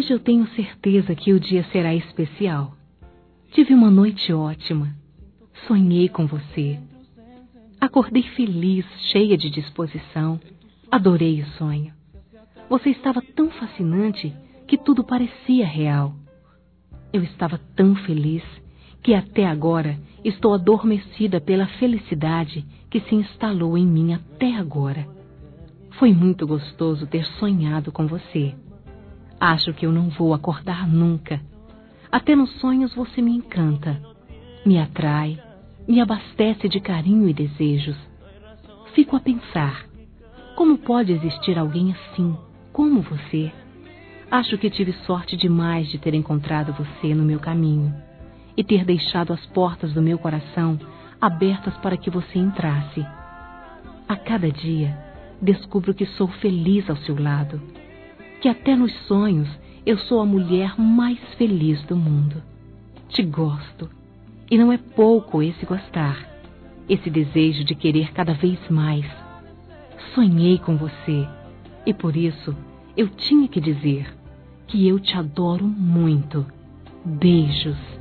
Hoje eu tenho certeza que o dia será especial. Tive uma noite ótima. Sonhei com você. Acordei feliz, cheia de disposição. Adorei o sonho. Você estava tão fascinante que tudo parecia real. Eu estava tão feliz que até agora estou adormecida pela felicidade que se instalou em mim até agora. Foi muito gostoso ter sonhado com você. Acho que eu não vou acordar nunca. Até nos sonhos você me encanta, me atrai, me abastece de carinho e desejos. Fico a pensar, como pode existir alguém assim, como você? Acho que tive sorte demais de ter encontrado você no meu caminho e ter deixado as portas do meu coração abertas para que você entrasse. A cada dia, descubro que sou feliz ao seu lado, que até nos sonhos eu sou a mulher mais feliz do mundo. Te gosto, e não é pouco esse gostar, esse desejo de querer cada vez mais. Sonhei com você, e por isso eu tinha que dizer que eu te adoro muito. Beijos.